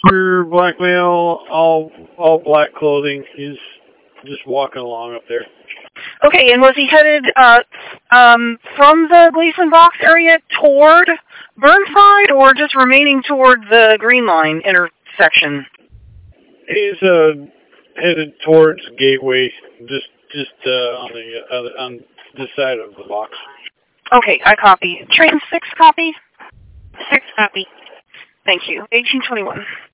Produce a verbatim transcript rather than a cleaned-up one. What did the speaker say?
For blackmail, all all black clothing. He's just walking along up there. Okay, and was he headed uh, um, from the Gleason Box area toward Burnside, or just remaining toward the Green Line intersection? He's uh, headed towards Gateway, just just uh, on the uh, on this side of the box. Okay, I copy. Train six copy? Six copy. Thank you. eighteen twenty-one.